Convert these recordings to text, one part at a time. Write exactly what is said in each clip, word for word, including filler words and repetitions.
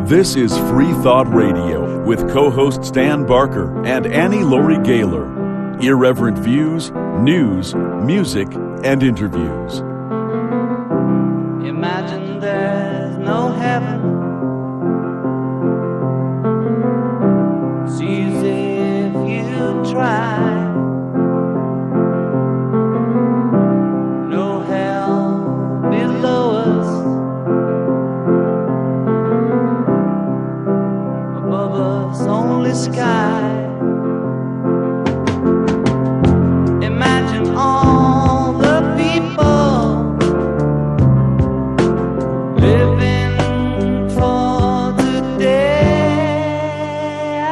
This is Free Thought Radio with co-hosts Dan Barker and Annie Laurie Gaylor. Irreverent views, news, music, and interviews. Imagine there's no heaven. It's easy if you try. No hell below us. Above us only sky. Imagine all the people living for today.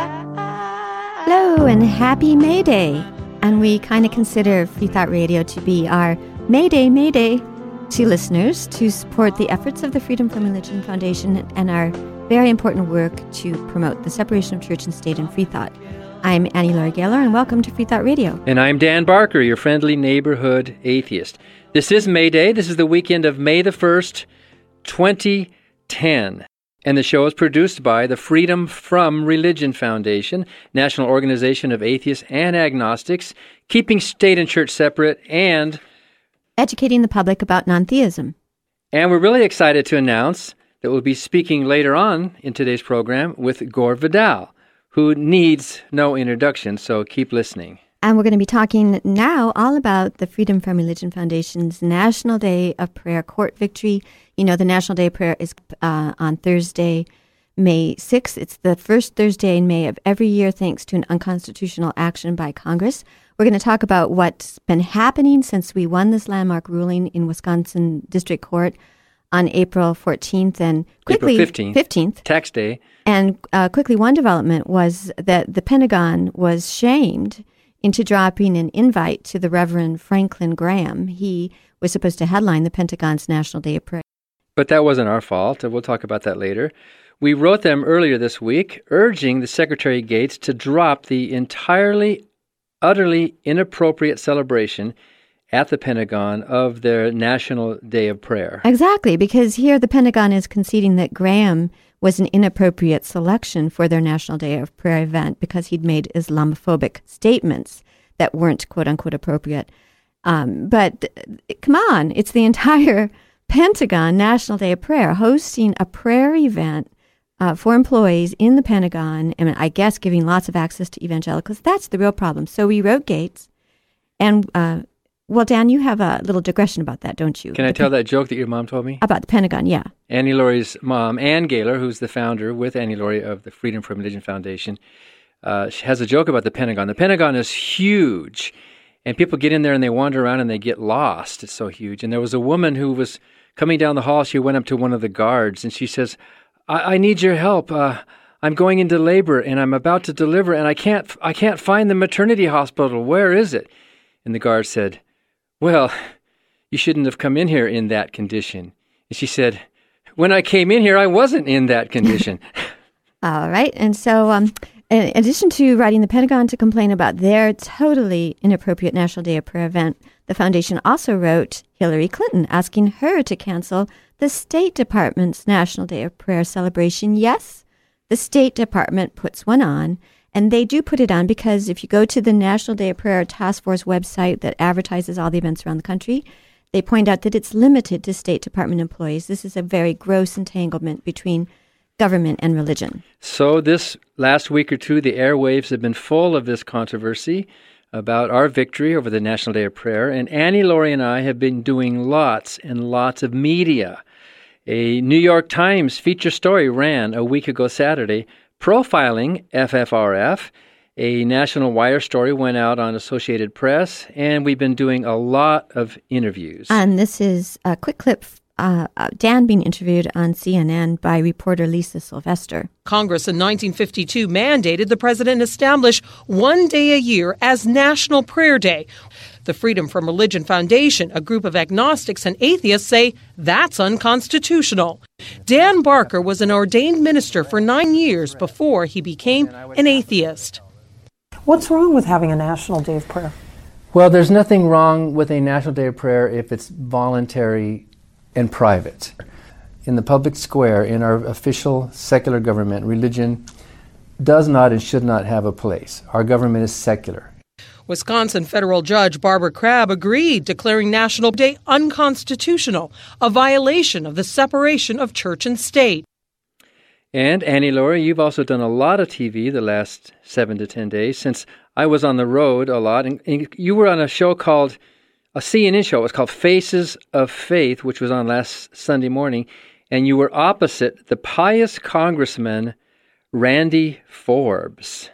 Hello and happy May Day. And we kind of consider Free Thought Radio to be our May Day, May Day to listeners to support the efforts of the Freedom from Religion Foundation and our very important work to promote the separation of church and state and free thought. I'm Annie Laurie Gaylor, and welcome to Free Thought Radio. And I'm Dan Barker, your friendly neighborhood atheist. This is May Day. This is the weekend of May the first, twenty ten. And the show is produced by the Freedom from Religion Foundation, National Organization of Atheists and Agnostics, keeping state and church separate, and educating the public about non-theism. And we're really excited to announce that we'll be speaking later on in today's program with Gore Vidal, who needs no introduction, so keep listening. And we're going to be talking now all about the Freedom from Religion Foundation's National Day of Prayer Court Victory. You know, the National Day of Prayer is uh, on Thursday, May sixth. It's the first Thursday in May of every year, thanks to an unconstitutional action by Congress. We're going to talk about what's been happening since we won this landmark ruling in Wisconsin District Court on April fourteenth. And quickly, April fifteenth. fifteenth. Tax Day. And uh, quickly, one development was that the Pentagon was shamed into dropping an invite to the Reverend Franklin Graham. He was supposed to headline the Pentagon's National Day of Prayer. But that wasn't our fault. We'll talk about that later. We wrote them earlier this week, urging the Secretary Gates to drop the entirely, utterly inappropriate celebration at the Pentagon of their National Day of Prayer. Exactly, because here the Pentagon is conceding that Graham was an inappropriate selection for their National Day of Prayer event because he'd made Islamophobic statements that weren't quote-unquote appropriate. Um, but come on, it's the entire Pentagon National Day of Prayer hosting a prayer event uh, for employees in the Pentagon, and I guess giving lots of access to evangelicals. That's the real problem. So we wrote Gates, and uh, well, Dan, you have a little digression about that, don't you? Can I the tell pe- that joke that your mom told me? About the Pentagon, yeah. Annie Laurie's mom, Ann Gaylor, who's the founder with Annie Laurie of the Freedom from Religion Foundation, uh, she has a joke about the Pentagon. The Pentagon is huge, and people get in there and they wander around and they get lost. It's so huge. And there was a woman who was coming down the hall. She went up to one of the guards and she says, I, I need your help. Uh, I'm going into labor and I'm about to deliver and I can't, I can't find the maternity hospital. Where is it? And the guard said, well, you shouldn't have come in here in that condition. And she said, when I came in here, I wasn't in that condition. All right. And so um, in addition to writing the Pentagon to complain about their totally inappropriate National Day of Prayer event, the foundation also wrote Hillary Clinton asking her to cancel the State Department's National Day of Prayer celebration. Yes, the State Department puts one on. And they do put it on because if you go to the National Day of Prayer Task Force website that advertises all the events around the country, they point out that it's limited to State Department employees. This is a very gross entanglement between government and religion. So this last week or two, the airwaves have been full of this controversy about our victory over the National Day of Prayer. And Annie Laurie and I have been doing lots and lots of media. A New York Times feature story ran a week ago Saturday profiling F F R F. A National Wire story went out on Associated Press, and we've been doing a lot of interviews. And this is a quick clip, uh, uh, Dan being interviewed on C N N by reporter Lisa Sylvester. Congress in nineteen fifty-two mandated the president establish one day a year as National Prayer Day. The Freedom from Religion Foundation, a group of agnostics and atheists, say that's unconstitutional. Dan Barker was an ordained minister for nine years before he became an atheist. What's wrong with having a National Day of Prayer? Well, there's nothing wrong with a National Day of Prayer if it's voluntary and private. in the public square, in our official secular government, religion does not and should not have a place. Our government is secular. Wisconsin federal judge Barbara Crabb agreed, declaring National Day unconstitutional, a violation of the separation of church and state. And Annie Laurie, you've also done a lot of T V the last seven to ten days since I was on the road a lot. And, and you were on a show called, a C N N show. It was called Faces of Faith, which was on last Sunday morning. And you were opposite the pious Congressman Randy Forbes.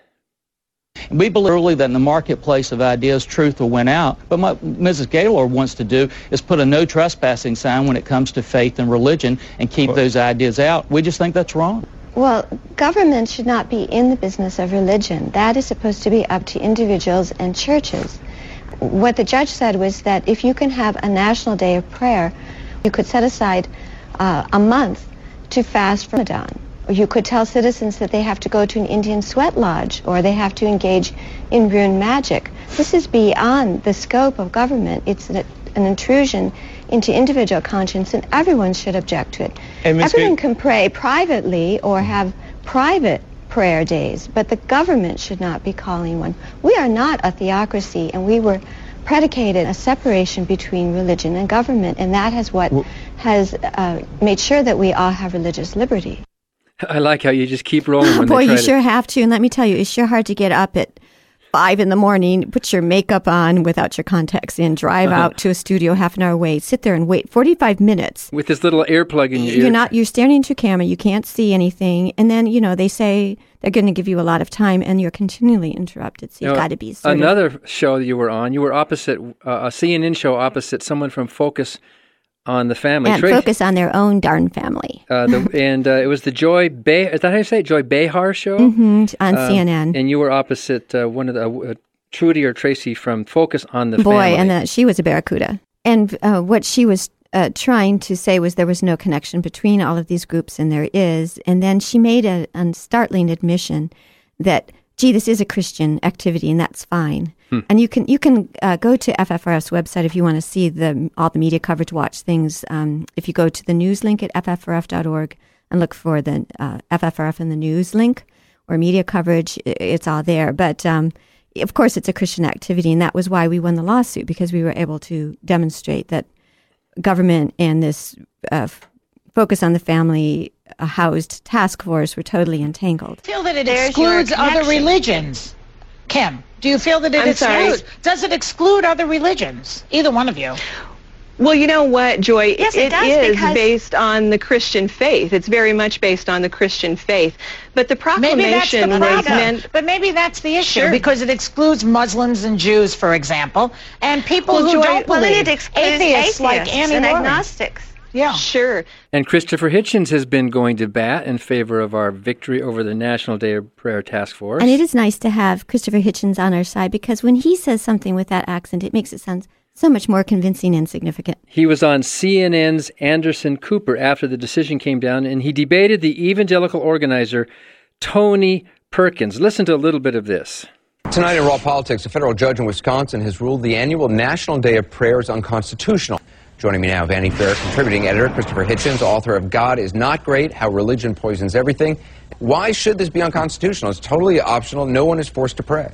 We believe early that in the marketplace of ideas, truth will win out. But what Missus Gaylor wants to do is put a no trespassing sign when it comes to faith and religion and keep those ideas out. We just think that's wrong. Well, government should not be in the business of religion. That is supposed to be up to individuals and churches. What the judge said was that if you can have a national day of prayer, you could set aside uh, a month to fast for Ramadan. You could tell citizens that they have to go to an Indian sweat lodge or they have to engage in rune magic. This is beyond the scope of government. It's an, an intrusion into individual conscience, and everyone should object to it. Everyone can pray privately or have private prayer days, but the government should not be calling one. We are not a theocracy, and we were predicated a separation between religion and government, and that has what has uh, made sure that we all have religious liberty. I like how you just keep rolling when Boy, they try you to... sure have to. And let me tell you, it's sure hard to get up at five in the morning, put your makeup on without your contacts in, drive Uh-huh. out to a studio half an hour away, sit there and wait forty-five minutes. With this little earplug in your ear. You're not, you're staring into a camera, you can't see anything. And then, you know, they say they're going to give you a lot of time and you're continually interrupted. So you've You know, got to be sort Another of, show that you were on, you were opposite, uh, a C N N show opposite someone from Focus on the Family. and Tracy- focus on their own darn family. Uh, the, and uh, it was the Joy Bay. Is that how you say it? Joy Behar show? hmm on Um, C N N. And you were opposite uh, one of the uh, Trudy or Tracy from Focus on the Boy, Family. and uh, she was a barracuda. And uh, what she was uh, trying to say was there was no connection between all of these groups, and there is. And then she made a, a startling admission that, gee, this is a Christian activity, and that's fine. Hmm. And you can you can uh, go to F F R F's website if you want to see the all the media coverage, watch things. Um, if you go to the news link at F F R F dot org and look for the uh, F F R F in the news link or media coverage, it's all there. But um, of course, it's a Christian activity, and that was why we won the lawsuit, because we were able to demonstrate that government and this uh, f- focus on the family uh, housed task force were totally entangled. Feel that it There's excludes your other connection. religions. Kim, do you feel that it I'm excludes? sorry. Does it exclude other religions? Either one of you. Well, you know what, Joy? Yes, it does, is because- based on the Christian faith. It's very much based on the Christian faith. But the Maybe that's the proclamation was problem. meant... But maybe that's the issue, Sure. because it excludes Muslims and Jews, for example, and people Well, who Joy, don't Well, then believe. it excludes atheists, like atheists Annie and Laurie. agnostics. Yeah. Sure. And Christopher Hitchens has been going to bat in favor of our victory over the National Day of Prayer Task Force. And it is nice to have Christopher Hitchens on our side, because when he says something with that accent, it makes it sound so much more convincing and significant. He was on C N N's Anderson Cooper after the decision came down, and he debated the evangelical organizer Tony Perkins. Listen to a little bit of this. Tonight in Raw Politics, a federal judge in Wisconsin has ruled the annual National Day of Prayer is unconstitutional. Joining me now, Vanity Fair contributing editor Christopher Hitchens, author of God is Not Great, How Religion Poisons Everything. Why should this be unconstitutional? It's totally optional. No one is forced to pray.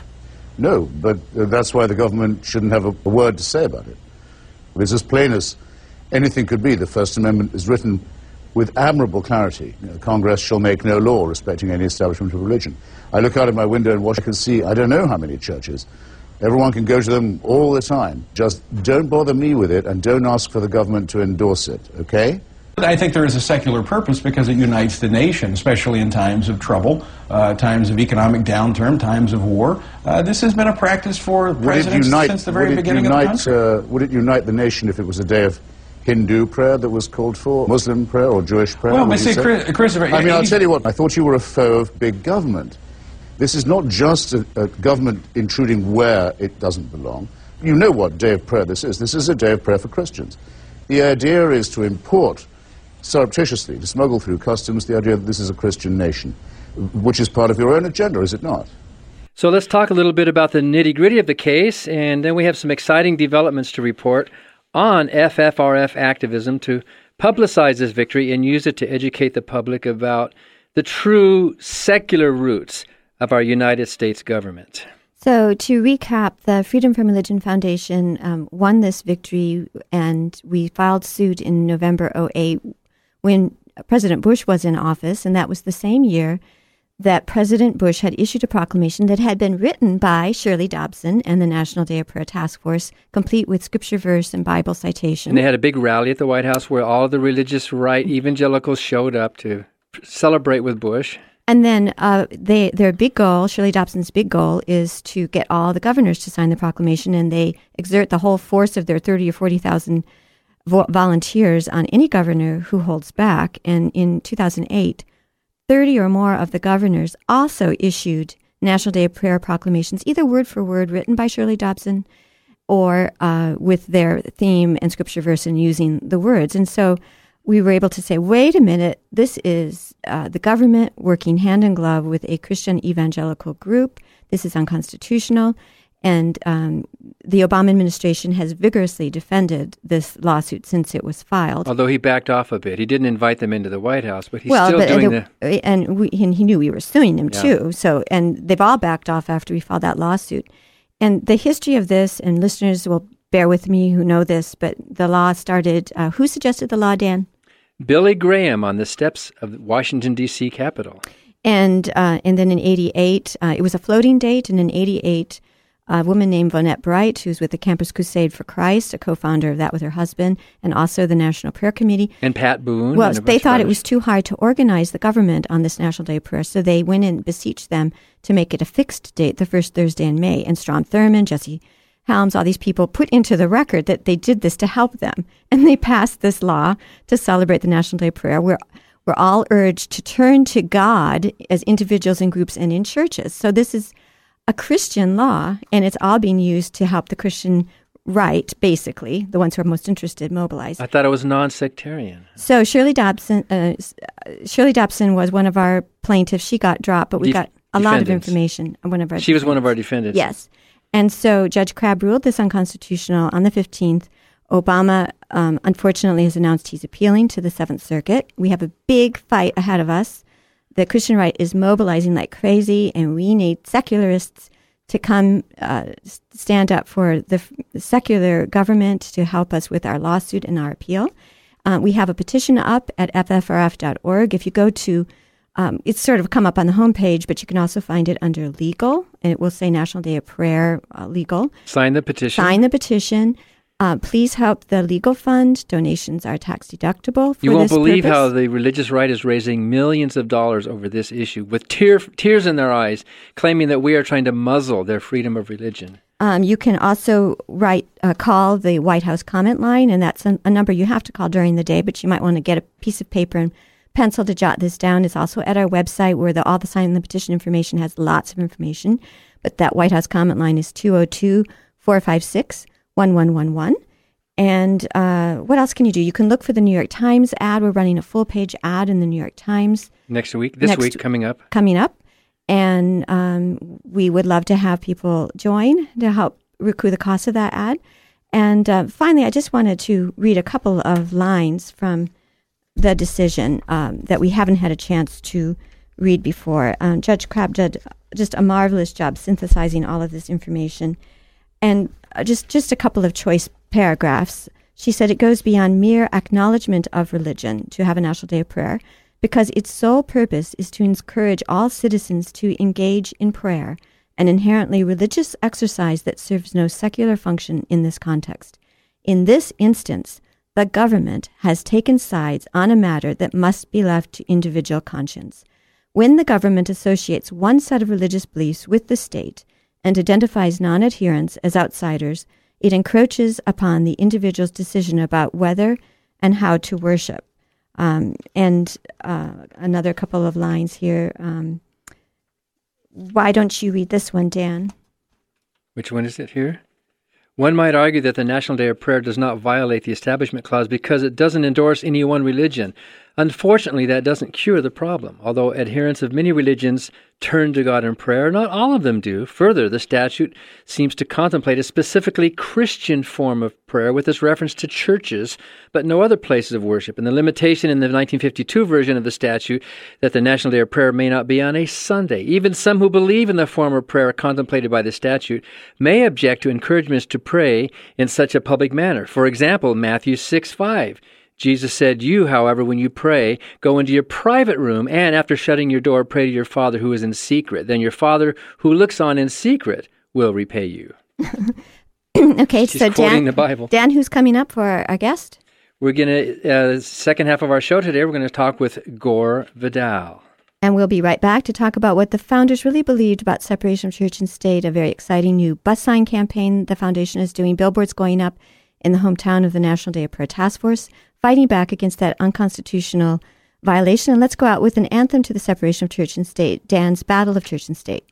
No, but uh, that's why the government shouldn't have a, a word to say about it. It's as plain as anything could be. The First Amendment is written with admirable clarity. You know, Congress shall make no law respecting any establishment of religion. I look out of my window and watch, I can see, I don't know how many churches. Everyone can go to them all the time. Just don't bother me with it, and don't ask for the government to endorse it, okay? I think there is a secular purpose because it unites the nation, especially in times of trouble, uh, times of economic downturn, times of war. Uh, this has been a practice for presidents unite, since the very would it beginning unite, of the country. Uh, would it unite the nation if it was a day of Hindu prayer that was called for, Muslim prayer or Jewish prayer? Well, would but you see, say? Chris- Christopher... I mean, I'll he- tell you what, I thought you were a foe of big government. This is not just a, a government intruding where it doesn't belong. You know what day of prayer this is. This is a day of prayer for Christians. The idea is to import surreptitiously, to smuggle through customs, the idea that this is a Christian nation, which is part of your own agenda, is it not? So let's talk a little bit about the nitty-gritty of the case, and then we have some exciting developments to report on F F R F activism to publicized this victory and used it to educate the public about the true secular roots of our United States government. So to recap, the Freedom from Religion Foundation um, won this victory, and we filed suit in November oh eight when President Bush was in office, and that was the same year that President Bush had issued a proclamation that had been written by Shirley Dobson and the National Day of Prayer Task Force, complete with scripture verse and Bible citation. And they had a big rally at the White House where all the religious right evangelicals showed up to celebrate with Bush. And then uh, they, their big goal, Shirley Dobson's big goal, is to get all the governors to sign the proclamation, and they exert the whole force of their thirty or forty thousand vo- volunteers on any governor who holds back. And in two thousand eight, thirty or more of the governors also issued National Day of Prayer proclamations, either word for word written by Shirley Dobson or uh, with their theme and scripture verse and using the words. And so we were able to say, wait a minute, this is uh, the government working hand in glove with a Christian evangelical group. This is unconstitutional. And um, the Obama administration has vigorously defended this lawsuit since it was filed. Although he backed off a bit. He didn't invite them into the White House, but he's well, still but, doing the, the... And, we, and he knew we were suing him, Yeah. too. So, and they've all backed off after we filed that lawsuit. And the history of this, and listeners will bear with me who know this, but the law started... Uh, who suggested the law, Dan? Billy Graham on the steps of the Washington, D C Capitol. And uh, and then in eighty-eight, uh, it was a floating date, and in eighty-eight, a woman named Vonette Bright, who's with the Campus Crusade for Christ, a co-founder of that with her husband, and also the National Prayer Committee. And Pat Boone. Well, and a they bunch thought of it others. was too hard to organize the government on this National Day of Prayer, so they went and beseeched them to make it a fixed date, the first Thursday in May. And Strom Thurmond, Jesse Helms, all these people put into the record that they did this to help them. And they passed this law to celebrate the National Day of Prayer. We're, we're all urged to turn to God as individuals and groups and in churches. So this is a Christian law, and it's all being used to help the Christian right, basically, the ones who are most interested, mobilize. I thought it was non-sectarian. So Shirley Dobson, uh, Shirley Dobson was one of our plaintiffs. She got dropped, but we Def- got a lot of defendants. information on one of our She was one of our defendants. Yes. And so Judge Crabb ruled this unconstitutional on the fifteenth. Obama, um, unfortunately, has announced he's appealing to the Seventh Circuit. We have a big fight ahead of us. The Christian right is mobilizing like crazy, and we need secularists to come uh, stand up for the, f- the secular government to help us with our lawsuit and our appeal. Uh, we have a petition up at f f r f dot org. If you go to Um, it's sort of come up on the homepage, but you can also find it under legal, and it will say National Day of Prayer uh, legal. Sign the petition. Sign the petition. Uh, please help the legal fund. Donations are tax deductible for You won't this believe purpose. how the religious right is raising millions of dollars over this issue with tear, tears in their eyes, claiming that we are trying to muzzle their freedom of religion. Um, you can also write, uh, call the White House comment line, and that's a, a number you have to call during the day, but you might want to get a piece of paper and pencil to jot this down. It's also at our website where the, all the sign the petition information has lots of information. But that White House comment line is two oh two, four five six, one one one one. And uh, what else can you do? You can look for the New York Times ad. We're running a full-page ad in the New York Times. Next week, this Next week, coming up. Coming up. And um, we would love to have people join to help recoup the cost of that ad. And uh, finally, I just wanted to read a couple of lines from the decision um, that we haven't had a chance to read before. Um, Judge Crabb did just a marvelous job synthesizing all of this information. And uh, just, just a couple of choice paragraphs. She said it goes beyond mere acknowledgement of religion to have a National Day of Prayer because its sole purpose is to encourage all citizens to engage in prayer, an inherently religious exercise that serves no secular function in this context. In this instance, the government has taken sides on a matter that must be left to individual conscience. When the government associates one set of religious beliefs with the state and identifies non-adherents as outsiders, it encroaches upon the individual's decision about whether and how to worship. Um, and uh, another couple of lines here. Um, why don't you read this one, Dan? Which one is it here? One might argue that the National Day of Prayer does not violate the Establishment Clause because it doesn't endorse any one religion. Unfortunately, that doesn't cure the problem. Although adherents of many religions turn to God in prayer, not all of them do. Further, the statute seems to contemplate a specifically Christian form of prayer with this reference to churches, but no other places of worship. And the limitation in the nineteen fifty-two version of the statute that the National Day of Prayer may not be on a Sunday. Even some who believe in the form of prayer contemplated by the statute may object to encouragements to pray in such a public manner. For example, Matthew six five. Jesus said, "You, however, when you pray, go into your private room, and after shutting your door, pray to your Father who is in secret. Then your Father who looks on in secret will repay you." Okay, She's so quoting Dan, the Bible. Dan, who's coming up for our, our guest? We're going to, uh, second half of our show today, we're going to talk with Gore Vidal. And we'll be right back to talk about what the founders really believed about separation of church and state, a very exciting new bus sign campaign the foundation is doing, billboards going up in the hometown of the National Day of Prayer Task Force, fighting back against that unconstitutional violation. And let's go out with an anthem to the separation of church and state, Dan's Battle of Church and State.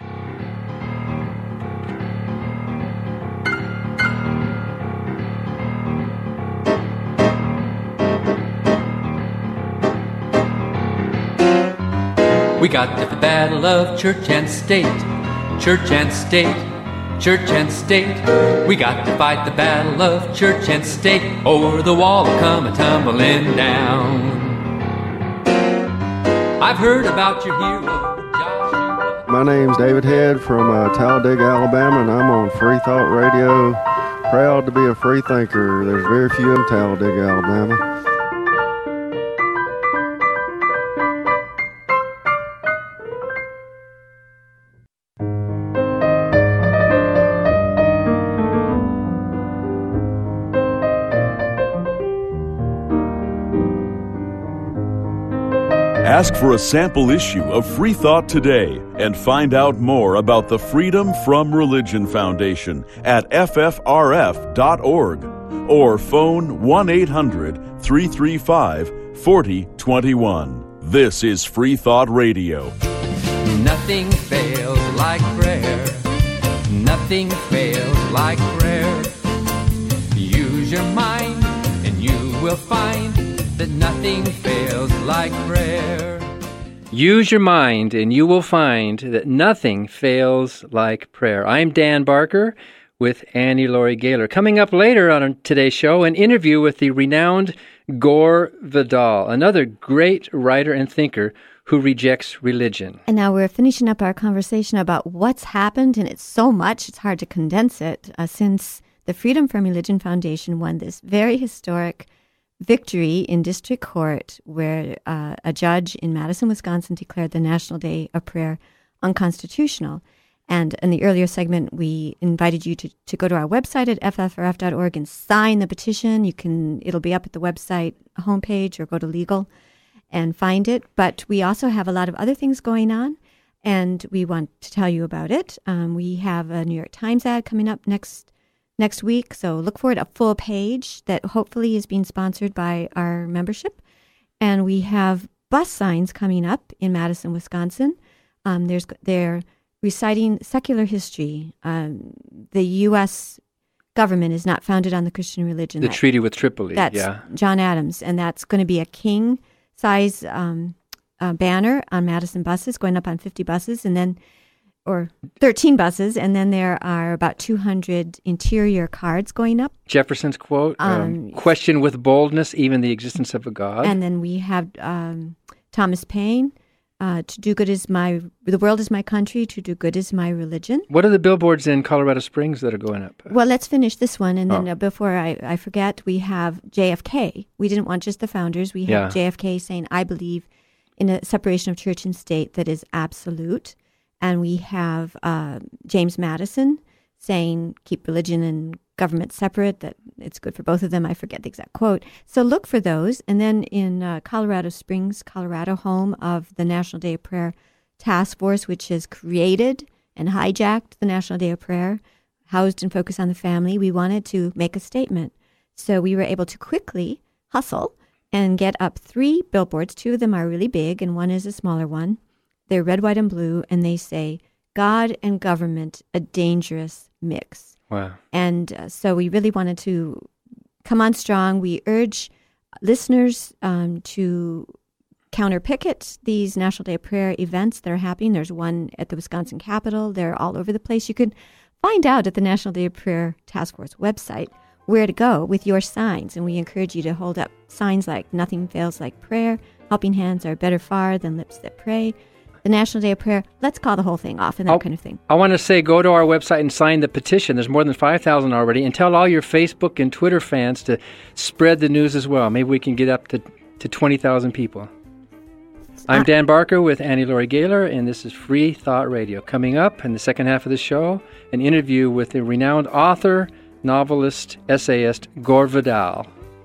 We got the battle of church and state, church and state, church and state. We got to fight the battle of church and state, or the wall will come a tumbling down. I've heard about your hero, Joshua. My name's David Head from uh, Talladega, Alabama, and I'm on Free Thought Radio. Proud to be a free thinker. There's very few in Talladega, Alabama. Ask for a sample issue of Free Thought today and find out more about the Freedom from Religion Foundation at F F R F dot org or phone one eight hundred, three three five, four zero two one. This is Free Thought Radio. Nothing fails like prayer. Nothing fails like prayer. Use your mind and you will find that nothing fails like prayer. Use your mind, and you will find that nothing fails like prayer. I'm Dan Barker with Annie Laurie Gaylor. Coming up later on today's show, an interview with the renowned Gore Vidal, another great writer and thinker who rejects religion. And now we're finishing up our conversation about what's happened, and it's so much, it's hard to condense it, uh, since the Freedom from Religion Foundation won this very historic victory in district court where uh, a judge in Madison, Wisconsin declared the National Day of Prayer unconstitutional. And in the earlier segment, we invited you to, to go to our website at F F R F dot org and sign the petition. You can, it'll be up at the website homepage, or go to legal and find it. But we also have a lot of other things going on, and we want to tell you about it. Um, we have a New York Times ad coming up next next week, so look for it, a full page that hopefully is being sponsored by our membership. And we have bus signs coming up in Madison, Wisconsin. Um, there's they're reciting secular history. Um, the U S government is not founded on the Christian religion. The that, treaty with Tripoli, that's yeah. John Adams, and that's going to be a king-size um, uh, banner on Madison buses, going up on fifty buses, and then or thirteen buses, and then there are about two hundred interior cards going up. Jefferson's quote, um, um, question with boldness even the existence of a God. And then we have um, Thomas Paine, uh, to do good is my, the world is my country, to do good is my religion. What are the billboards in Colorado Springs that are going up? Well, let's finish this one, and then oh. uh, before I, I forget, we have J F K. We didn't want just the founders. We have yeah. J F K saying, I believe in a separation of church and state that is absolute. And we have uh, James Madison saying, keep religion and government separate, that it's good for both of them. I forget the exact quote. So look for those. And then in uh, Colorado Springs, Colorado, home of the National Day of Prayer Task Force, which has created and hijacked the National Day of Prayer, housed and focused on the family, we wanted to make a statement. So we were able to quickly hustle and get up three billboards. Two of them are really big, and one is a smaller one. They're red, white, and blue, and they say, God and government, a dangerous mix. Wow. And uh, so we really wanted to come on strong. We urge listeners um, to counter-picket these National Day of Prayer events that are happening. There's one at the Wisconsin Capitol. They're all over the place. You can find out at the National Day of Prayer Task Force website where to go with your signs. And we encourage you to hold up signs like "Nothing fails like prayer," "Helping hands are better far than lips that pray," the National Day of Prayer. Let's call the whole thing off and that I'll, kind of thing. I want to say go to our website and sign the petition. There's more than five thousand already. And tell all your Facebook and Twitter fans to spread the news as well. Maybe we can get up to, to twenty thousand people. I'm Dan Barker with Annie Laurie Gaylor, and this is Free Thought Radio. Coming up in the second half of the show, an interview with the renowned author, novelist, essayist Gore Vidal.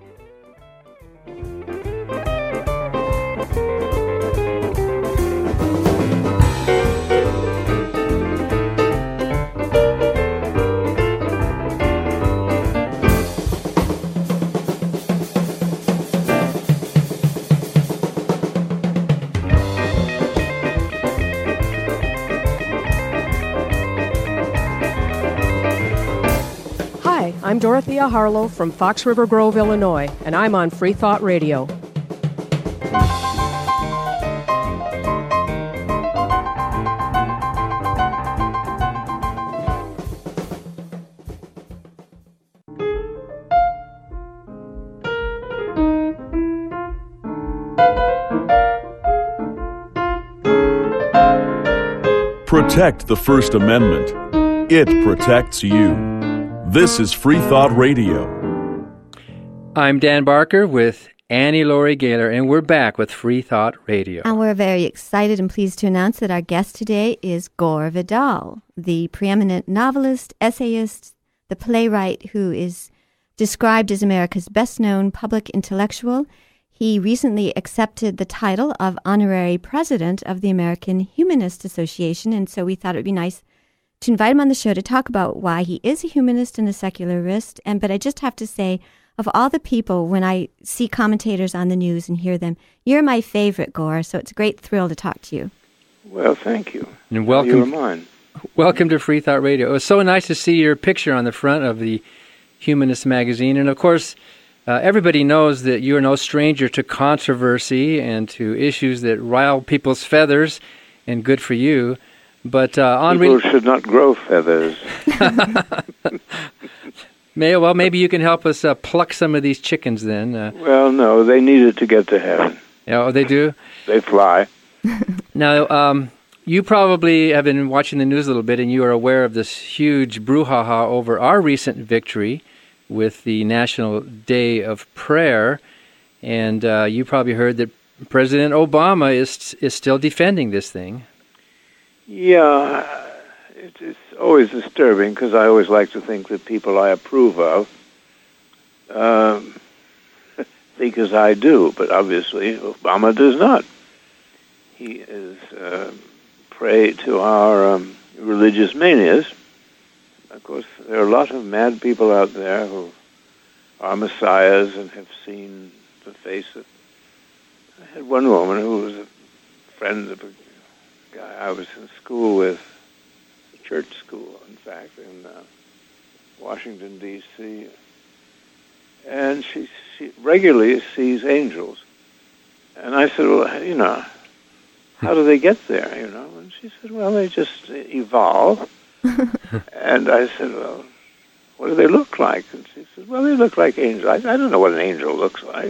I'm Dorothea Harlow from Fox River Grove, Illinois, and I'm on Free Thought Radio. Protect the First Amendment. It protects you. This is Free Thought Radio. I'm Dan Barker with Annie Laurie Gaylor, and we're back with Free Thought Radio. And we're very excited and pleased to announce that our guest today is Gore Vidal, the preeminent novelist, essayist, the playwright who is described as America's best-known public intellectual. He recently accepted the title of honorary president of the American Humanist Association, and so we thought it would be nice to invite him on the show to talk about why he is a humanist and a secularist. And but I just have to say, of all the people, when I see commentators on the news and hear them, you're my favorite, Gore, so it's a great thrill to talk to you. Well, thank you. And welcome, you were mine. Welcome to Free Thought Radio. It was so nice to see your picture on the front of the Humanist magazine. And of course, uh, everybody knows that you are no stranger to controversy and to issues that rile people's feathers, and good for you. But uh, on people re- should not grow feathers. May, well, maybe you can help us uh, pluck some of these chickens then. Uh, well, no, they need it to get to heaven. Oh, they do? They fly. Now, um, you probably have been watching the news a little bit, and you are aware of this huge brouhaha over our recent victory with the National Day of Prayer. And uh, you probably heard that President Obama is is still defending this thing. Yeah, it, it's always disturbing because I always like to think that people I approve of um, think as I do, but obviously Obama does not. He is uh, prey to our um, religious manias. Of course, there are a lot of mad people out there who are messiahs and have seen the face of... I had one woman who was a friend of a guy I was in school with, church school, in fact, in uh, Washington, D C, and she, she regularly sees angels. And I said, well, you know, how do they get there, you know? And she said, well, they just evolve. And I said, well, what do they look like? And she said, well, they look like angels. I, I don't know what an angel looks like.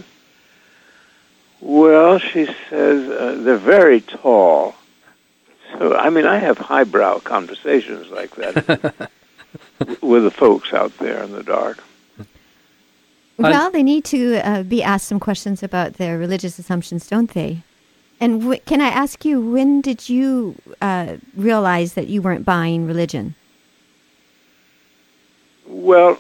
Well, she says, uh, they're very tall. So, I mean, I have highbrow conversations like that with the folks out there in the dark. Well, they need to uh, be asked some questions about their religious assumptions, don't they? And w- can I ask you, when did you uh, realize that you weren't buying religion? Well,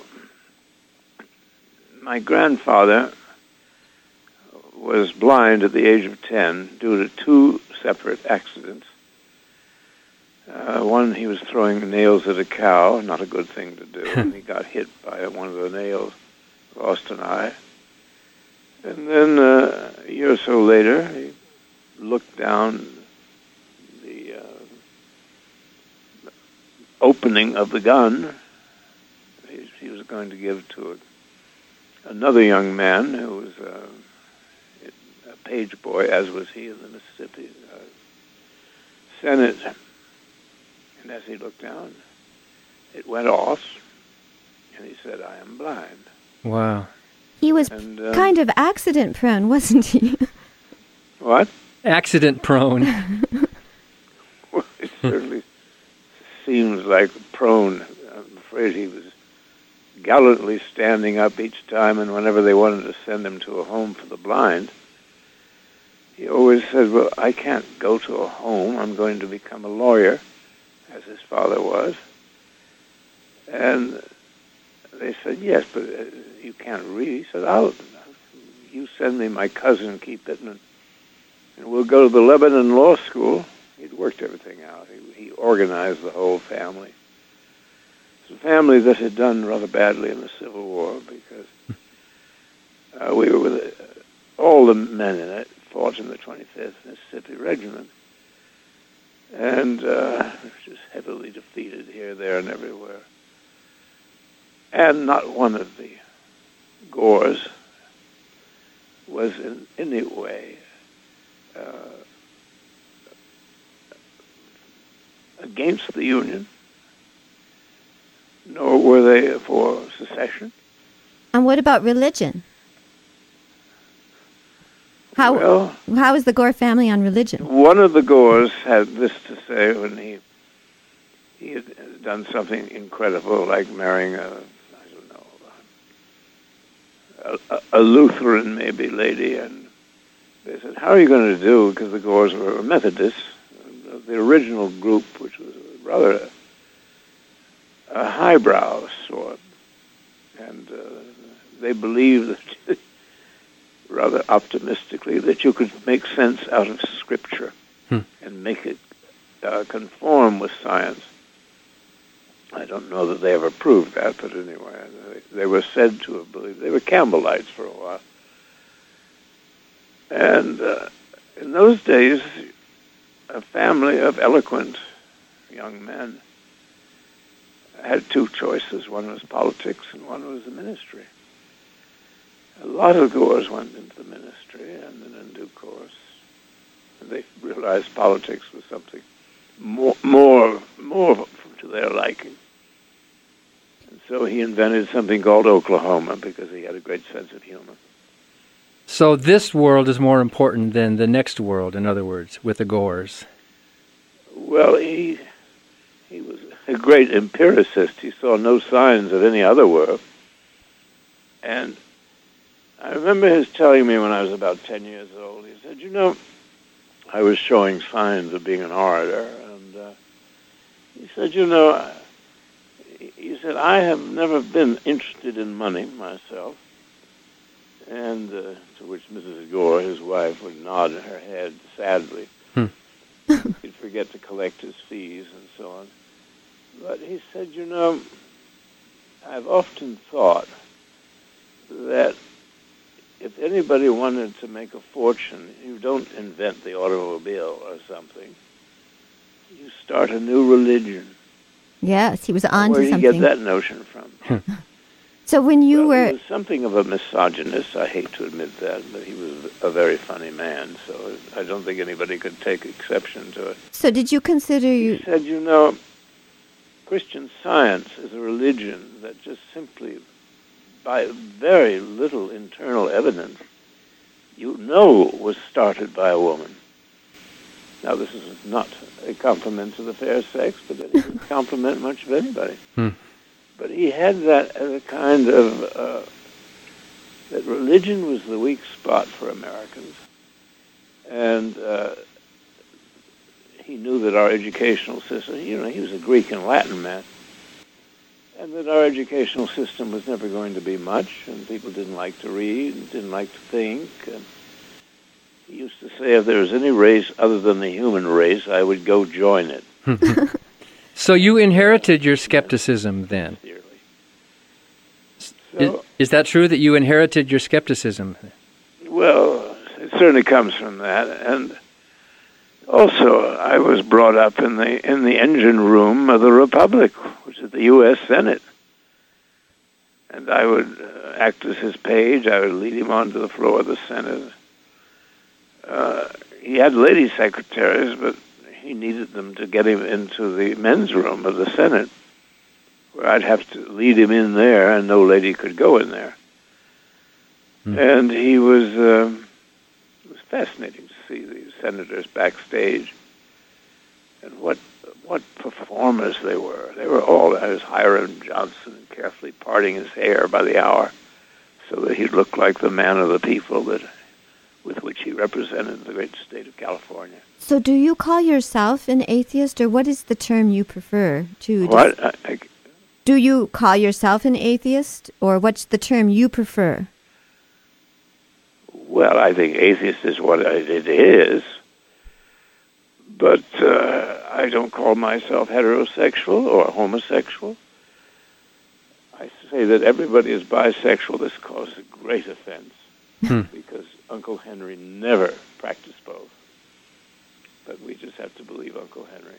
my grandfather was blind at the age of ten due to two separate accidents. Uh, one, he was throwing nails at a cow, not a good thing to do, and he got hit by one of the nails, lost an eye. And then uh, a year or so later, he looked down the uh, opening of the gun he, he was going to give to a, another young man who was uh, page boy, as was he in the Mississippi uh, Senate. And as he looked down, it went off, and he said, "I am blind." Wow. He was and, uh, kind of accident prone, wasn't he? What? Accident prone. Well, it certainly seems like prone. I'm afraid he was gallantly standing up each time, and whenever they wanted to send him to a home for the blind, he always said, "Well, I can't go to a home. I'm going to become a lawyer," as his father was. And they said, "Yes, but uh, you can't read." He said, "I'll, you send me my cousin, Keith Pittman, and we'll go to the Lebanon Law School." He'd worked everything out. He, he organized the whole family. It's a family that had done rather badly in the Civil War because uh, we were with uh, all the men in it fought in the twenty-fifth Mississippi Regiment, and uh, just heavily defeated here, there, and everywhere. And not one of the Gores was in any way uh, against the Union, nor were they for secession. And what about religion? How well, how is the Gore family on religion? One of the Gores had this to say when he he had done something incredible, like marrying a I don't know a, a Lutheran maybe lady, and they said, "How are you going to do?" Because the Gores were Methodists, the original group, which was rather a, a highbrow sort, and uh, they believed that. Rather optimistically, that you could make sense out of Scripture hmm. and make it uh, conform with science. I don't know that they ever proved that, but anyway, they, they were said to have believed. They were Campbellites for a while. And uh, in those days, a family of eloquent young men had two choices. One was politics and one was the ministry. A lot of Gores went into the ministry, and then in due course, they realized politics was something more, more, more to their liking. And so he invented something called Oklahoma because he had a great sense of humor. So this world is more important than the next world, in other words, with the Gores. Well, he he was a great empiricist. He saw no signs of any other world, and I remember his telling me when I was about ten years old, he said, "You know, I was showing signs of being an orator, and uh, he said, you know, he said, I have never been interested in money myself," and uh, to which Missus Gore, his wife, would nod her head sadly. Hmm. He'd forget to collect his fees and so on. But he said, you know, I've often thought that if anybody wanted to make a fortune, you don't invent the automobile or something. You start a new religion. Yes, he was on Where to did something. he get that notion from? So when you well, were... He was something of a misogynist. I hate to admit that, but he was a very funny man, so I don't think anybody could take exception to it. So did you consider you... He said, you know, Christian Science is a religion that just simply, by very little internal evidence, you know was started by a woman. Now, this is not a compliment to the fair sex, but it doesn't compliment much of anybody. Hmm. But he had that as a kind of, uh, that religion was the weak spot for Americans. And uh, he knew that our educational system, you know, he was a Greek and Latin man, and that our educational system was never going to be much, and people didn't like to read and didn't like to think. And he used to say, if there was any race other than the human race, I would go join it. So you inherited your skepticism then? So, is, is that true that you inherited your skepticism? Well, it certainly comes from that. And also, I was brought up in the in the engine room of the Republic, which is the U S Senate. And I would uh, act as his page. I would lead him onto the floor of the Senate. uh, he had lady secretaries, but he needed them to get him into the men's room of the Senate, where I'd have to lead him in there, and no lady could go in there. Hmm. And he was, um, it was fascinating to see these senators backstage, and what what performers they were. They were all, there was Hiram Johnson carefully parting his hair by the hour so that he'd look like the man of the people that with which he represented the great state of California. So do you call yourself an atheist, or what is the term you prefer to... What? I, I, do you call yourself an atheist, or what's the term you prefer? Well, I think atheist is what it is, but uh, I don't call myself heterosexual or homosexual. I say that everybody is bisexual. This causes a great offense hmm. because Uncle Henry never practiced both. But we just have to believe Uncle Henry.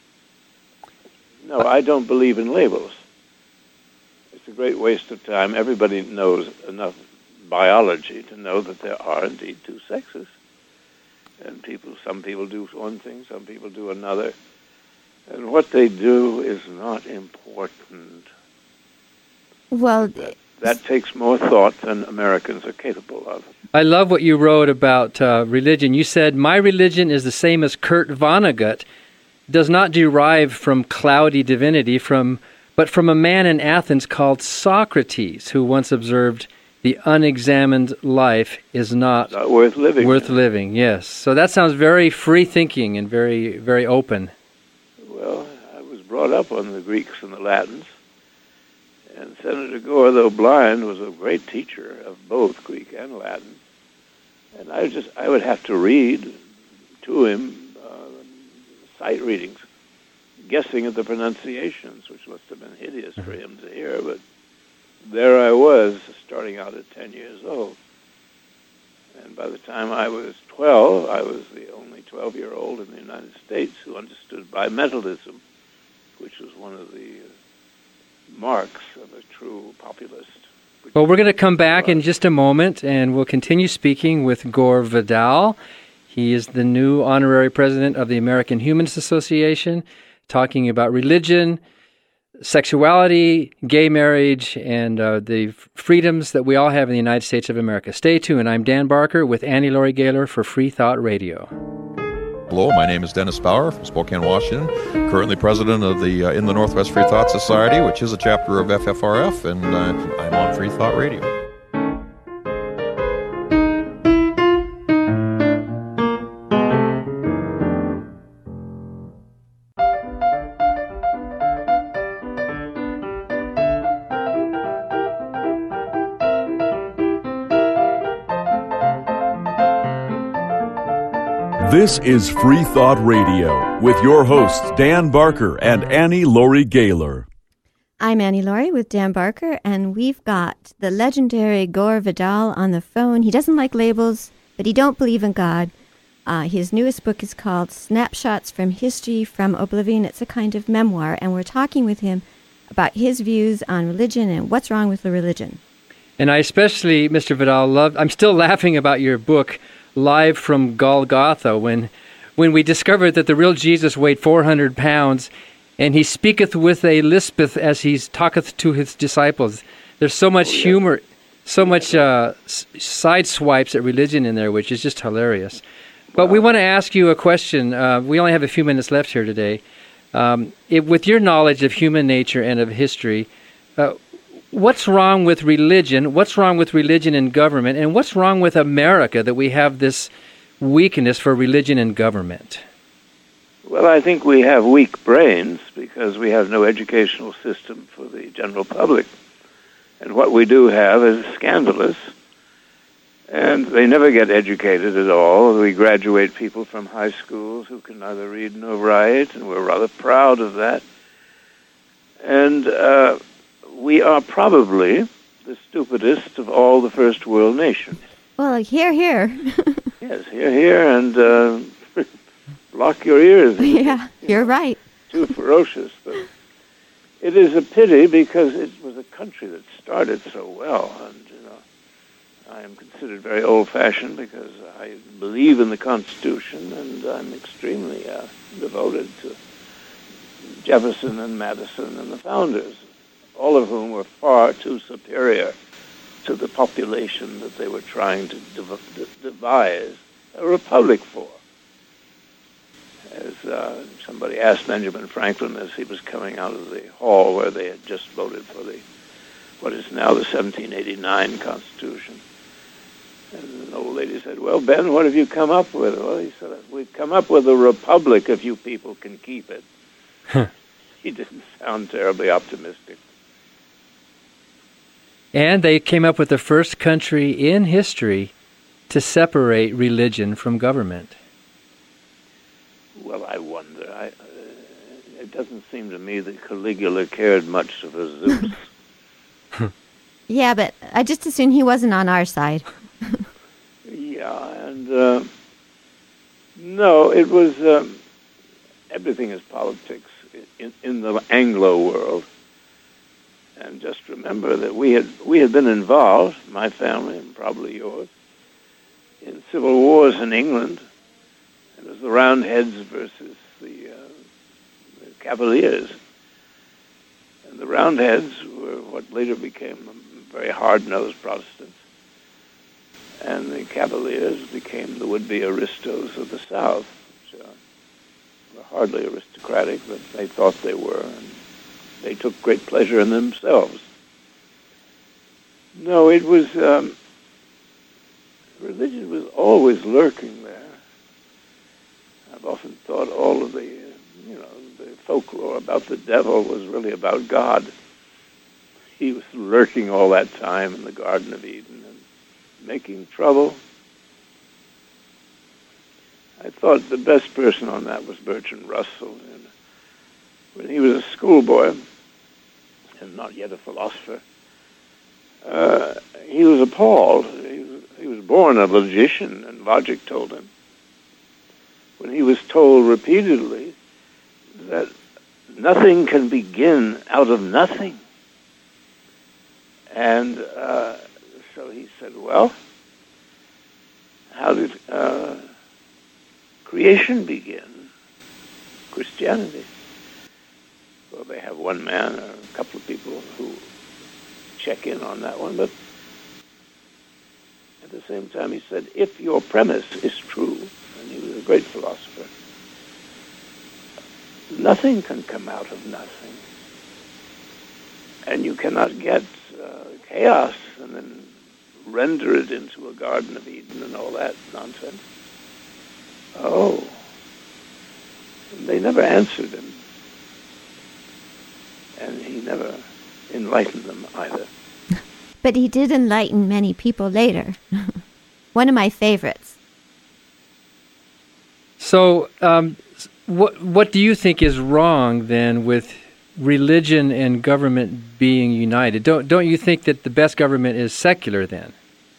No, I don't believe in labels. It's a great waste of time. Everybody knows enough biology to know that there are indeed two sexes. And people, some people do one thing, some people do another. And what they do is not important. Well, that, that takes more thought than Americans are capable of. I love what you wrote about uh, religion. You said, my religion is the same as Kurt Vonnegut, does not derive from cloudy divinity, from but from a man in Athens called Socrates, who once observed, the unexamined life is not, not worth living. Worth living, yes. So that sounds very free-thinking and very, very open. Well, I was brought up on the Greeks and the Latins, and Senator Gore, though blind, was a great teacher of both Greek and Latin. And I just, I would have to read to him uh, sight readings, guessing at the pronunciations, which must have been hideous for him to hear, but there I was, starting out at ten years old. And by the time I was twelve, I was the only twelve-year-old in the United States who understood bimetallism, which was one of the marks of a true populist. Well, we're going to come back in just a moment, and we'll continue speaking with Gore Vidal. He is the new honorary president of the American Humanist Association, talking about religion, sexuality, gay marriage, and uh, the f- freedoms that we all have in the United States of America. Stay tuned. I'm Dan Barker with Annie Laurie Gaylor for Free Thought Radio. Hello, my name is Dennis Bauer from Spokane, Washington, currently president of the uh, In the Northwest Free Thought Society, which is a chapter of F F R F, and uh, I'm on Free Thought Radio. This is Free Thought Radio with your hosts Dan Barker and Annie Laurie Gaylor. I'm Annie Laurie with Dan Barker, and we've got the legendary Gore Vidal on the phone. He doesn't like labels, but he don't believe in God. Uh, his newest book is called Snapshots from History from Oblivion. It's a kind of memoir, and we're talking with him about his views on religion and what's wrong with the religion. And I especially, Mister Vidal, loved, I'm still laughing about your book, Live from Golgotha, when when we discovered that the real Jesus weighed four hundred pounds, and he speaketh with a lispeth as he talketh to his disciples. There's so much humor, so much uh, s- side swipes at religion in there, which is just hilarious. But we want to ask you a question. Uh, we only have a few minutes left here today. Um, it, with your knowledge of human nature and of history, uh, what's wrong with religion? What's wrong with religion and government? And what's wrong with America that we have this weakness for religion and government? Well, I think we have weak brains because we have no educational system for the general public. And what we do have is scandalous. And they never get educated at all. We graduate people from high schools who can neither read nor write, and we're rather proud of that. And uh, we are probably the stupidest of all the first world nations. Well, hear, hear. Yes, hear, hear, and uh, block your ears. Yeah, you're right. Too ferocious. But it is a pity because it was a country that started so well. And, you know, I am considered very old-fashioned because I believe in the Constitution, and I'm extremely uh, devoted to Jefferson and Madison and the founders, all of whom were far too superior to the population that they were trying to dev- de- devise a republic for. As uh, somebody asked Benjamin Franklin as he was coming out of the hall where they had just voted for the what is now the seventeen eighty-nine Constitution. And an old lady said, "Well, Ben, what have you come up with?" Well, he said, "We've come up with a republic if you people can keep it." He didn't sound terribly optimistic. And they came up with the first country in history to separate religion from government. Well, I wonder. I, uh, it doesn't seem to me that Caligula cared much for Zeus. Yeah, but I just assumed he wasn't on our side. Yeah, and uh, no, it was um, everything is politics in, in the Anglo world. And just remember that we had we had been involved, my family and probably yours, in civil wars in England. It was the Roundheads versus the, uh, the Cavaliers. And the Roundheads were what later became very hard-nosed Protestants. And the Cavaliers became the would-be aristos of the South, which uh, were hardly aristocratic, but they thought they were. And they took great pleasure in themselves. No, it was, um, religion was always lurking there. I've often thought all of the, you know, the folklore about the devil was really about God. He was lurking all that time in the Garden of Eden and making trouble. I thought the best person on that was Bertrand Russell. And when he was a schoolboy, and not yet a philosopher, uh, he was appalled. He was, he was born a logician, and logic told him. When he was told repeatedly that nothing can begin out of nothing. And uh, so he said, well, how did uh, creation begin? Christianity. Well, they have one man or a couple of people who check in on that one, but at the same time he said, if your premise is true, and he was a great philosopher, nothing can come out of nothing. And you cannot get uh, chaos and then render it into a Garden of Eden and all that nonsense. Oh. And they never answered him. And he never enlightened them either. But he did enlighten many people later. One of my favorites. So, um, what what do you think is wrong then with religion and government being united? Don't don't you think that the best government is secular then?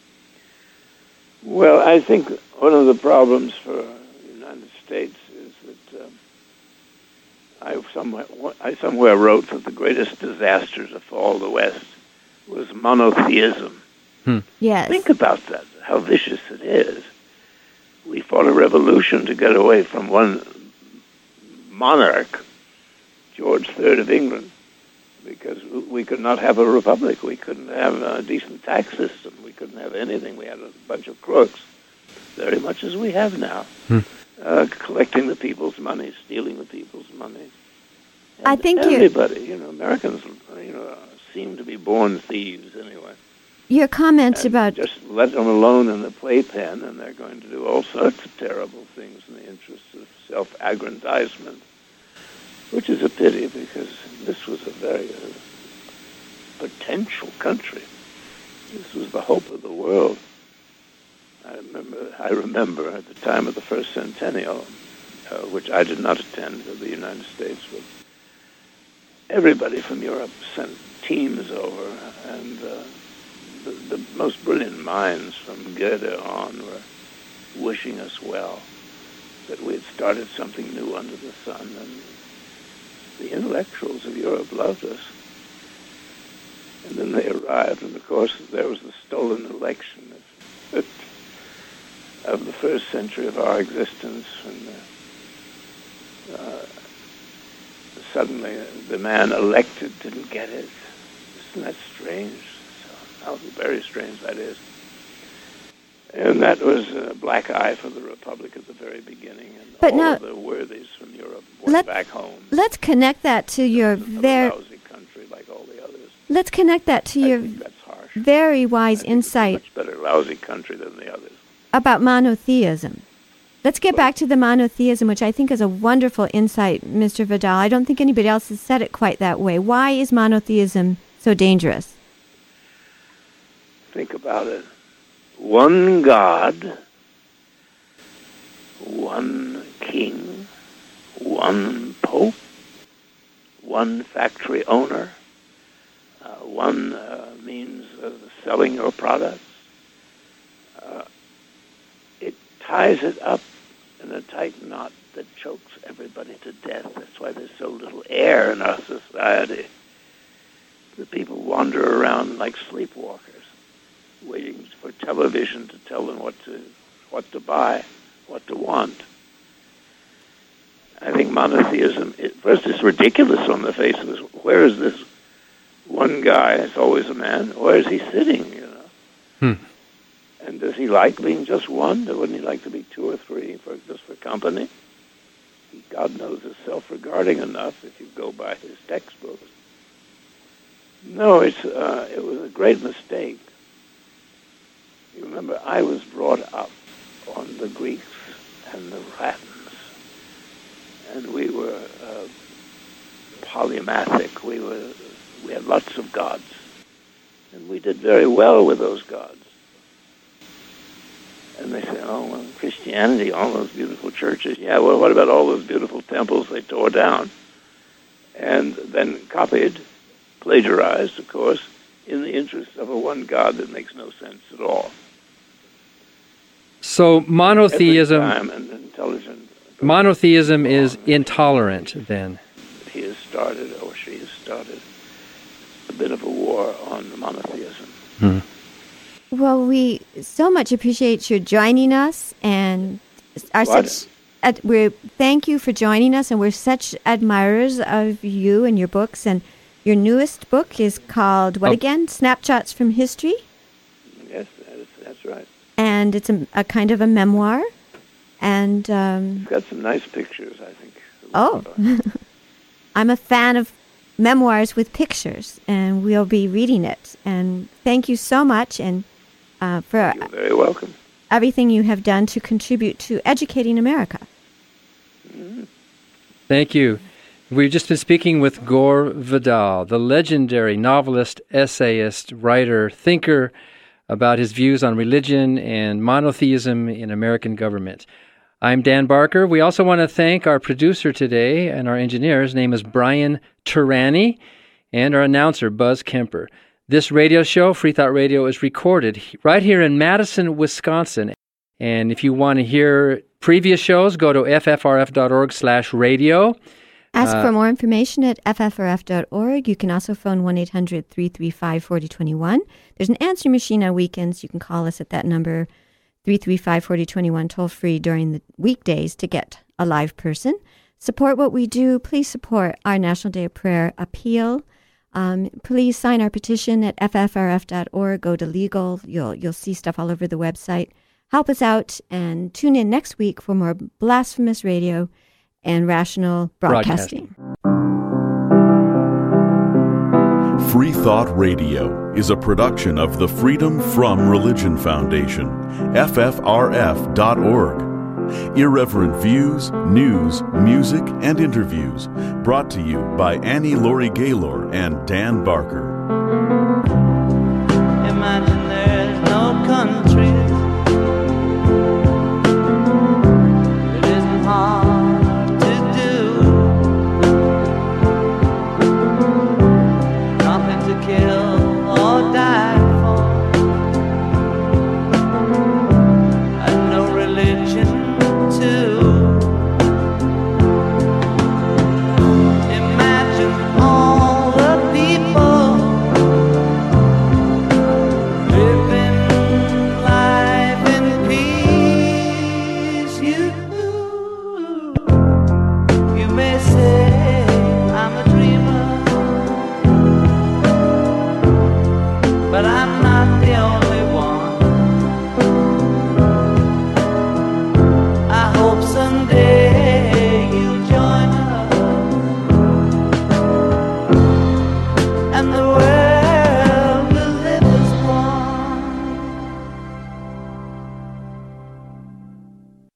Well, I think one of the problems for the United States is that um, I somewhere I somewhere wrote that the greatest disaster to fall the West was monotheism. Hmm. Yes. Think about that, how vicious it is. We fought a revolution to get away from one monarch, George the Third of England, because we could not have a republic. We couldn't have a decent tax system. We couldn't have anything. We had a bunch of crooks, very much as we have now, hmm. uh, collecting the people's money, stealing the people's money. And I think you everybody, you know, Americans, you know, seem to be born thieves anyway. Your comments And about just let them alone in the playpen, and they're going to do all sorts of terrible things in the interest of self-aggrandizement, which is a pity because this was a very uh, potential country. This was the hope of the world. I remember. I remember at the time of the first centennial, uh, which I did not attend, of the United States, but everybody from Europe sent teams over, and. Uh, The, the most brilliant minds from Goethe on were wishing us well, that we had started something new under the sun, and the intellectuals of Europe loved us. And then they arrived, and of course there was the stolen election of, of the first century of our existence, and uh, uh, suddenly the man elected didn't get it. Isn't that strange? So, how very strange that is. And that was a black eye for the Republic at the very beginning, and but all now, of the worthies from Europe went let, back home. Let's connect that to your very lousy country like all the others. Let's connect that to I your think that's harsh. very wise insight Much better lousy country than the others. about monotheism. Let's get back to the monotheism, which I think is a wonderful insight, Mister Vidal. I don't think anybody else has said it quite that way. Why is monotheism so dangerous? Think about it. One God, one king, one pope, one factory owner, uh, one uh, means of selling your products. Uh, it ties it up in a tight knot that chokes everybody to death. That's why there's so little air in our society. The people wander around like sleepwalkers, waiting for television to tell them what to what to buy, what to want. I think monotheism, it, first, it's ridiculous on the face of this. Where is this one guy? It's always a man. Where is he sitting, you know? Hmm. And does he like being just one? Or wouldn't he like to be two or three for just for company? He, God knows, is self-regarding enough if you go by his textbooks. No, it's uh, it was a great mistake. You remember, I was brought up on the Greeks and the Latins, and we were uh, polymathic. We were we had lots of gods, and we did very well with those gods. And they say, oh, well, Christianity, all those beautiful churches. Yeah, well, what about all those beautiful temples they tore down? And then copied, plagiarized, of course, in the interest of a one God that makes no sense at all. So monotheism, Every time an intelligent monotheism is intolerant, then. He has started, or she has started, a bit of a war on monotheism. Hmm. Well, we so much appreciate you joining us, and are What? such. Ad, we thank you for joining us, and we're such admirers of you and your books. And your newest book is called what Oh. again? Snapshots from History, Yes, that's, that's right. and it's a, a kind of a memoir. And um, It's got some nice pictures, I think. oh, I'm a fan of memoirs with pictures, and we'll be reading it. And thank you so much, and uh, for You're very welcome. everything you have done to contribute to educating America. Mm-hmm. Thank you. We've just been speaking with Gore Vidal, the legendary novelist, essayist, writer, thinker, about his views on religion and monotheism in American government. I'm Dan Barker. We also want to thank our producer today and our engineer. His name is Brian Turani, and our announcer, Buzz Kemper. This radio show, Free Thought Radio, is recorded right here in Madison, Wisconsin. And if you want to hear previous shows, go to f f r f dot org slash radio. Ask Uh, for more information at f f r f dot org. You can also phone one eight hundred three three five four zero two one. There's an answering machine on weekends. You can call us at that number, three three five four zero two one, toll free during the weekdays to get a live person. Support what we do. Please support our National Day of Prayer appeal. Um, please sign our petition at f f r f dot org. Go to legal. You'll you'll see stuff all over the website. Help us out and tune in next week for more blasphemous radio and rational broadcasting. Free Thought Radio is a production of the Freedom From Religion Foundation, F F R F dot org. Irreverent views, news, music, and interviews brought to you by Annie Laurie Gaylor and Dan Barker.